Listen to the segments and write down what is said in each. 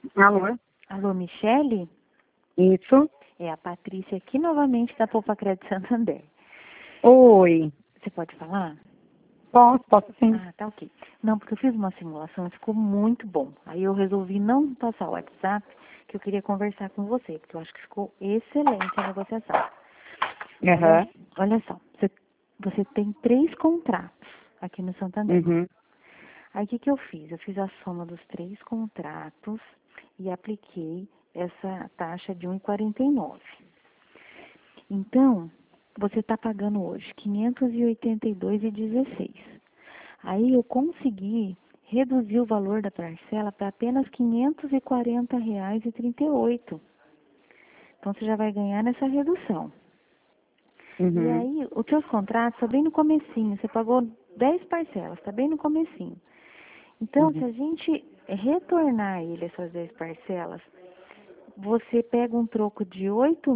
Alô? Alô, Michele? Isso? É a Patrícia aqui novamente da Poupa Crédito Santander. Oi. Você pode falar? Posso sim. Ah, tá ok. Não, porque eu fiz uma simulação e ficou muito bom. Aí eu resolvi não passar o WhatsApp, que eu queria conversar com você, porque eu acho que ficou excelente a negociação. Aham. Olha só, você tem 3 contratos aqui no Santander. Uhum. Aí o que que eu fiz? Eu fiz a soma dos 3 contratos e apliquei essa taxa de 1,49. Então, você está pagando hoje 582,16. Aí eu consegui reduzir o valor da parcela para apenas R$ 540,38. Então você já vai ganhar nessa redução. E Uhum. aí, os seus contratos estão bem no comecinho. Você pagou 10 parcelas, está bem no comecinho. Então, se Uhum. a gente retornar ele essas 10 parcelas, você pega um troco de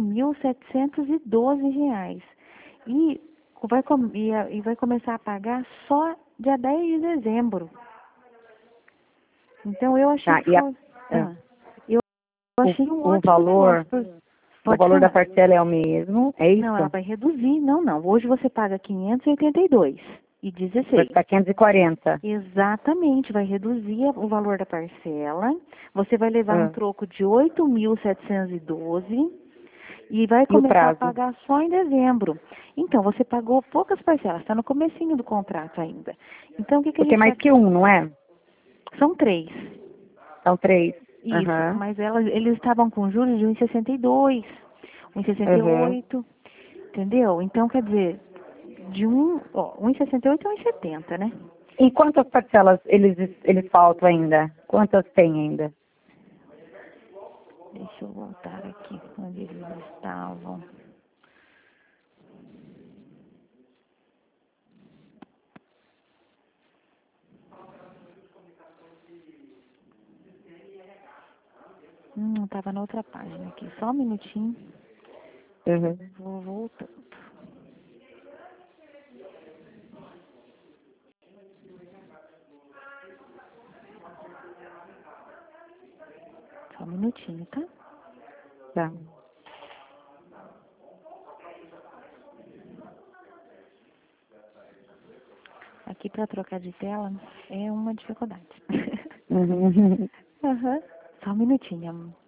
R$ 8.712 e vai começar a pagar só dia 10 de dezembro. Então, eu achei Tá, que foi... Ah, eu achei um o ótimo negócio. o Pode valor da falar. parcela é o mesmo, é Não, ela isso? vai reduzir. Não, não. Hoje você paga 582,16. Vai ficar 540. Exatamente, vai reduzir o valor da parcela. Você vai levar um Ah. troco de 8.712 e vai E o começar a prazo? pagar só em dezembro. Então, você pagou poucas parcelas, está no comecinho do contrato ainda. Então, o que que a Porque é gente mais vai... que um, não é? São 3. São 3. Isso, Aham. mas eles estavam com juros de 1,62, Aham. 1,68, entendeu? Então, quer dizer, de 1,68 a 1,70, né? E quantas parcelas eles faltam ainda? Quantas tem ainda? Deixa eu voltar aqui onde eles estavam. Estava na outra página aqui. Só um minutinho. Uhum. Vou voltando. Só um minutinho, tá? Tá. Aqui para trocar de tela é uma dificuldade. Uhum. Aham. Só um minutinho.